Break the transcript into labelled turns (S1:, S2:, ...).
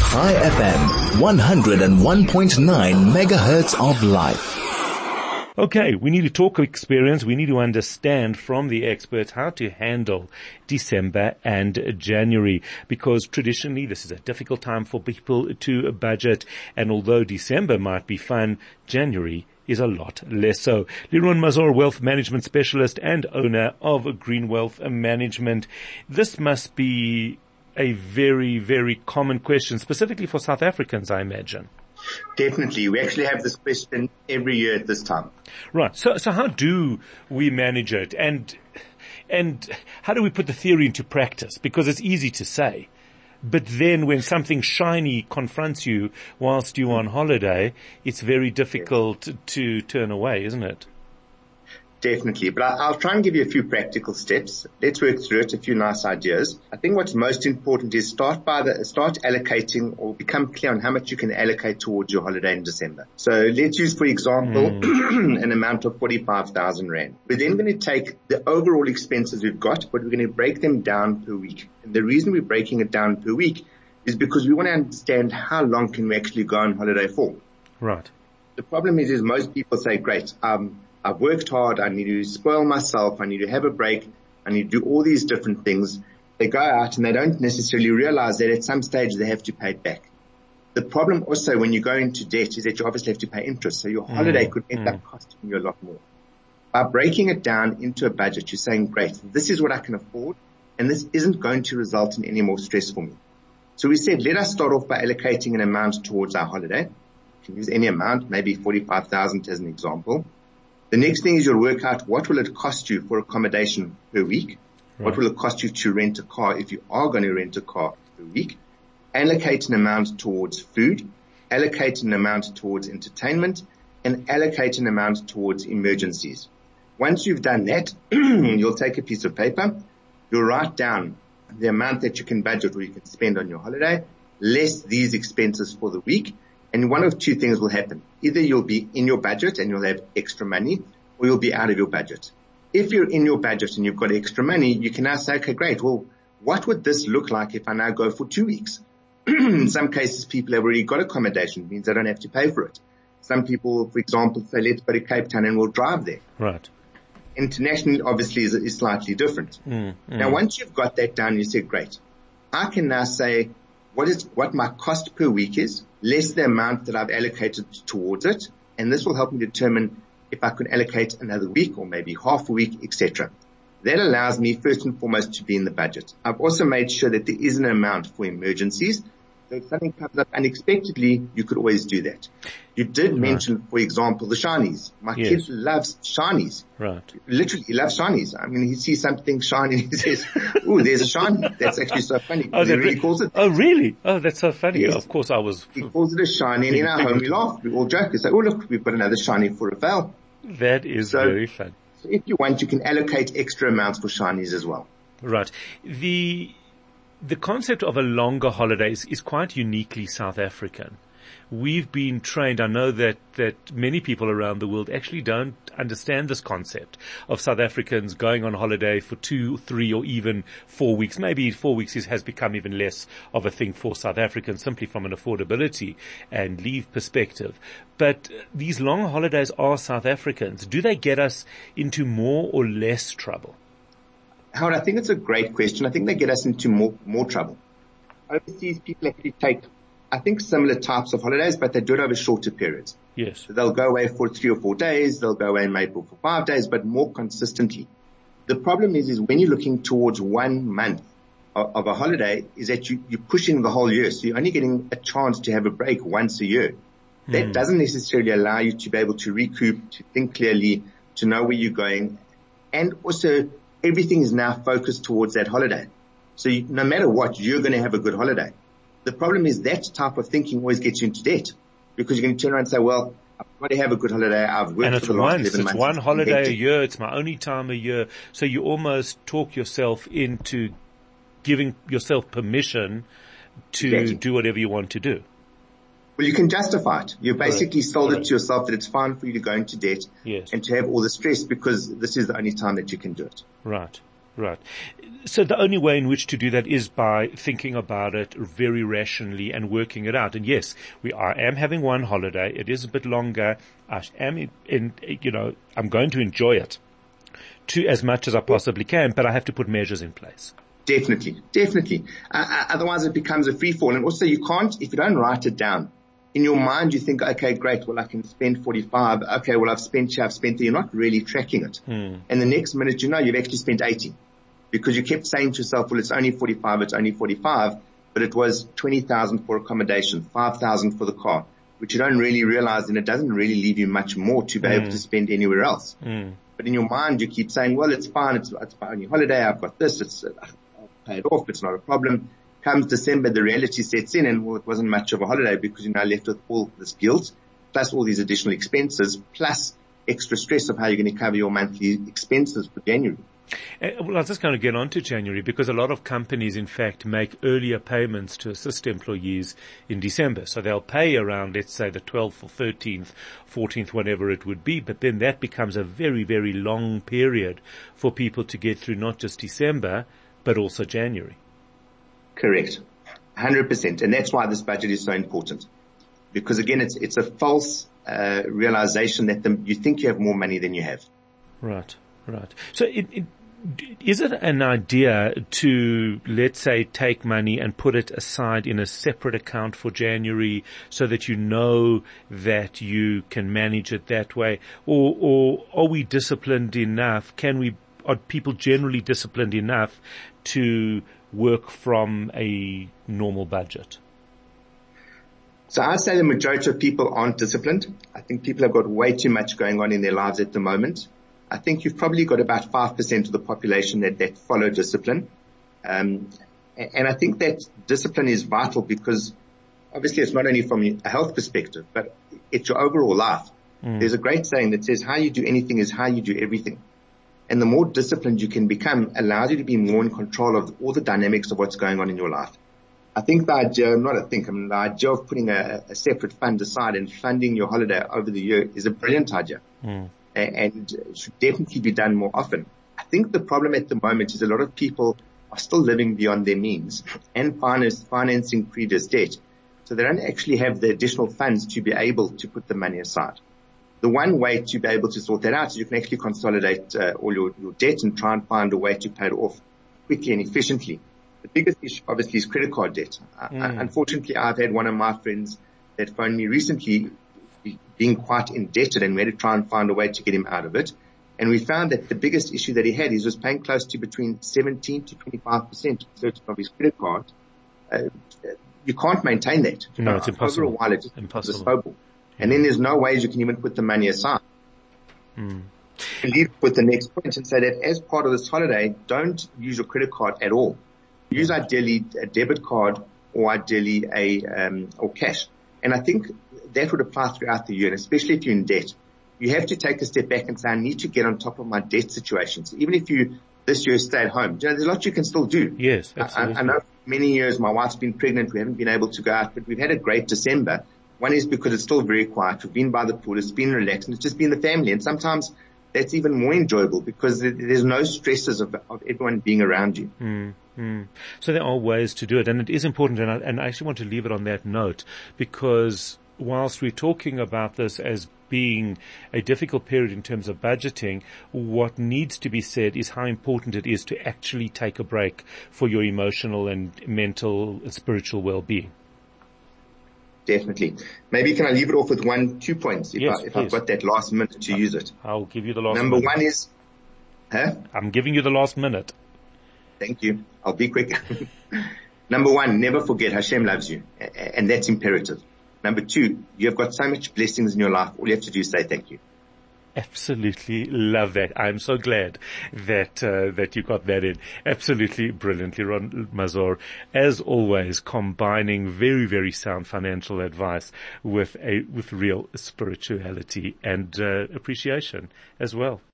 S1: High FM, 101.9 megahertz of life.
S2: Okay, we need to talk experience. We need to understand from the experts how to handle December and January, because traditionally this is a difficult time for people to budget. And although December might be fun, January is a lot less so. Leroy Mazur, wealth management specialist and owner of Green Wealth Management. This must be a very, very common question, specifically for South Africans, I imagine.
S3: Definitely. We actually have this question every year at this time.
S2: Right. So how do we manage it? And how do we put the theory into practice? Because it's easy to say. But then when something shiny confronts you whilst you're on holiday, it's very difficult to turn away, isn't it?
S3: Definitely. But I'll try and give you a few practical steps. Let's work through it, a few nice ideas. I think what's most important is start allocating or become clear on how much you can allocate towards your holiday in December. So let's use, for example, an amount of 45,000 Rand. We're then going to take the overall expenses we've got, but we're going to break them down per week. And the reason we're breaking it down per week is because we want to understand how long can we actually go on holiday for.
S2: Right.
S3: The problem is most people say, great, I've worked hard. I need to spoil myself. I need to have a break. I need to do all these different things. They go out and they don't necessarily realize that at some stage they have to pay it back. The problem also when you go into debt is that you obviously have to pay interest. So your holiday could end up costing you a lot more. By breaking it down into a budget, you're saying, great, this is what I can afford. And this isn't going to result in any more stress for me. So we said, let us start off by allocating an amount towards our holiday. You can use any amount, maybe 45,000 as an example. The next thing is you'll work out what will it cost you for accommodation per week. Right. What will it cost you to rent a car if you are going to rent a car per week? Allocate an amount towards food, allocate an amount towards entertainment, and allocate an amount towards emergencies. Once you've done that, you'll take a piece of paper, you'll write down the amount that you can budget or you can spend on your holiday, less these expenses for the week. And one of two things will happen. Either you'll be in your budget and you'll have extra money, or you'll be out of your budget. If you're in your budget and you've got extra money, you can now say, okay, great. Well, what would this look like if I now go for 2 weeks? In some cases, people have already got accommodation. It means they don't have to pay for it. Some people, for example, say, let's go to Cape Town and we'll drive there.
S2: Right.
S3: Internationally, obviously, is slightly different. Now, once you've got that done, you say, great. I can now say what my cost per week is, less the amount that I've allocated towards it. And this will help me determine if I can allocate another week or maybe half a week, etc. That allows me first and foremost to be in the budget. I've also made sure that there is an amount for emergencies. So if something comes up unexpectedly, you could always do that. You did mention, for example, the shinies. My kid loves shinies.
S2: Right.
S3: Literally, he loves shinies. I mean, he sees something shiny and he says, "Ooh, there's a shiny." That's actually so funny.
S2: Oh,
S3: he really calls it.
S2: Oh, really? Oh, that's so funny.
S3: Yes.
S2: Of course,
S3: He calls it a shiny, and in our home we laugh. We all joke. We say, "Oh, look, we've got another shiny for Rafael."
S2: That is very fun.
S3: So if you want, you can allocate extra amounts for shinies as well.
S2: Right. The concept of a longer holiday is quite uniquely South African. We've been trained, I know that many people around the world actually don't understand this concept of South Africans going on holiday for 2, 3 or even 4 weeks. Maybe 4 weeks has become even less of a thing for South Africans simply from an affordability and leave perspective. But these long holidays are South Africans. Do they get us into more or less trouble?
S3: Howard, I think it's a great question. I think they get us into more trouble. Overseas people actually take, I think, similar types of holidays, but they do it over shorter periods.
S2: Yes.
S3: So they'll go away for 3 or 4 days. They'll go away maybe for 5 days, but more consistently. The problem is when you're looking towards 1 month of a holiday is that you're pushing the whole year. So you're only getting a chance to have a break once a year. That doesn't necessarily allow you to be able to recoup, to think clearly, to know where you're going. And also everything is now focused towards that holiday. So no matter what, you're going to have a good holiday. The problem is that type of thinking always gets you into debt because you're going to turn around and say, well, I've got to have a good holiday. I've worked for the last 11 months.
S2: It's one holiday a year. It's my only time a year. So you almost talk yourself into giving yourself permission to do whatever you want to do.
S3: Well, you can justify it. You basically sold it to yourself that it's fine for you to go into debt and to have all the stress because this is the only time that you can do it.
S2: Right. Right. So the only way in which to do that is by thinking about it very rationally and working it out. And yes, I am having one holiday. It is a bit longer. I am I'm going to enjoy it to as much as I possibly can, but I have to put measures in place.
S3: Definitely. Otherwise it becomes a free fall. And also you can't, if you don't write it down, in your mind you think, okay, great, well I can spend 45. Okay, well I've spent here, I've spent there. You're not really tracking it. And the next minute you've actually spent 80. Because you kept saying to yourself, well it's only 45, but it was 20,000 for accommodation, 5,000 for the car, which you don't really realize, and it doesn't really leave you much more to be able to spend anywhere else. But in your mind you keep saying, well it's fine, it's my only holiday, I've got this, I'll pay it off, it's not a problem. Comes December, the reality sets in, and it wasn't much of a holiday because you're now left with all this guilt, plus all these additional expenses, plus extra stress of how you're going to cover your monthly expenses for January.
S2: Well, I was just going to get on to January because a lot of companies, in fact, make earlier payments to assist employees in December. So they'll pay around, let's say, the 12th or 13th, 14th, whatever it would be. But then that becomes a very, very long period for people to get through not just December, but also January.
S3: Correct. 100%. And that's why this budget is so important. Because again, it's a false realization that you think you have more money than you have.
S2: Right. So is it an idea to, let's say, take money and put it aside in a separate account for January so that you know that you can manage it that way? Or are we disciplined enough? Are people generally disciplined enough to work from a normal budget?
S3: So I'd say the majority of people aren't disciplined. I think people have got way too much going on in their lives at the moment. I think you've probably got about 5% of the population that follow discipline. And I think that discipline is vital because obviously it's not only from a health perspective, but it's your overall life. There's a great saying that says how you do anything is how you do everything. And the more disciplined you can become allows you to be more in control of all the dynamics of what's going on in your life. I think the idea of putting a separate fund aside and funding your holiday over the year is a brilliant idea. And should definitely be done more often. I think the problem at the moment is a lot of people are still living beyond their means and financing previous debt. So they don't actually have the additional funds to be able to put the money aside. The one way to be able to sort that out is you can actually consolidate all your debt and try and find a way to pay it off quickly and efficiently. The biggest issue obviously is credit card debt. Unfortunately, I've had one of my friends that phoned me recently being quite indebted, and we had to try and find a way to get him out of it. And we found that the biggest issue that he had, he was paying close to between 17 to 25% of his credit card. You can't maintain that.
S2: No, it's impossible.
S3: Over a while, it's impossible. And then there's no ways you can even put the money aside. And leave with the next point and say that as part of this holiday, don't use your credit card at all. Use ideally a debit card or ideally or cash. And I think that would apply throughout the year, and especially if you're in debt. You have to take a step back and say, I need to get on top of my debt situation. So even if you this year stay at home, there's a lot you can still do.
S2: Yes, absolutely.
S3: I know for many years my wife's been pregnant. We haven't been able to go out, but we've had a great December. One is because it's still very quiet. We've been by the pool. It's been relaxed, and it's just been the family. And sometimes that's even more enjoyable because there's no stresses of everyone being around you.
S2: So there are ways to do it, and it is important, and I actually want to leave it on that note, because whilst we're talking about this as being a difficult period in terms of budgeting, what needs to be said is how important it is to actually take a break for your emotional and mental and spiritual well-being.
S3: Definitely. Maybe can I leave it off with 2 points if I've got that last minute to use it?
S2: I'll give you the last
S3: minute.
S2: Number
S3: one is,
S2: I'm giving you the last minute.
S3: Thank you. I'll be quick. Number one, never forget Hashem loves you. And that's imperative. Number two, you have got so much blessings in your life. All you have to do is say thank you.
S2: Absolutely love that. I'm so glad that you got that in. Absolutely brilliantly, Ron Mazur. As always, combining very, very sound financial advice with real spirituality and appreciation as well.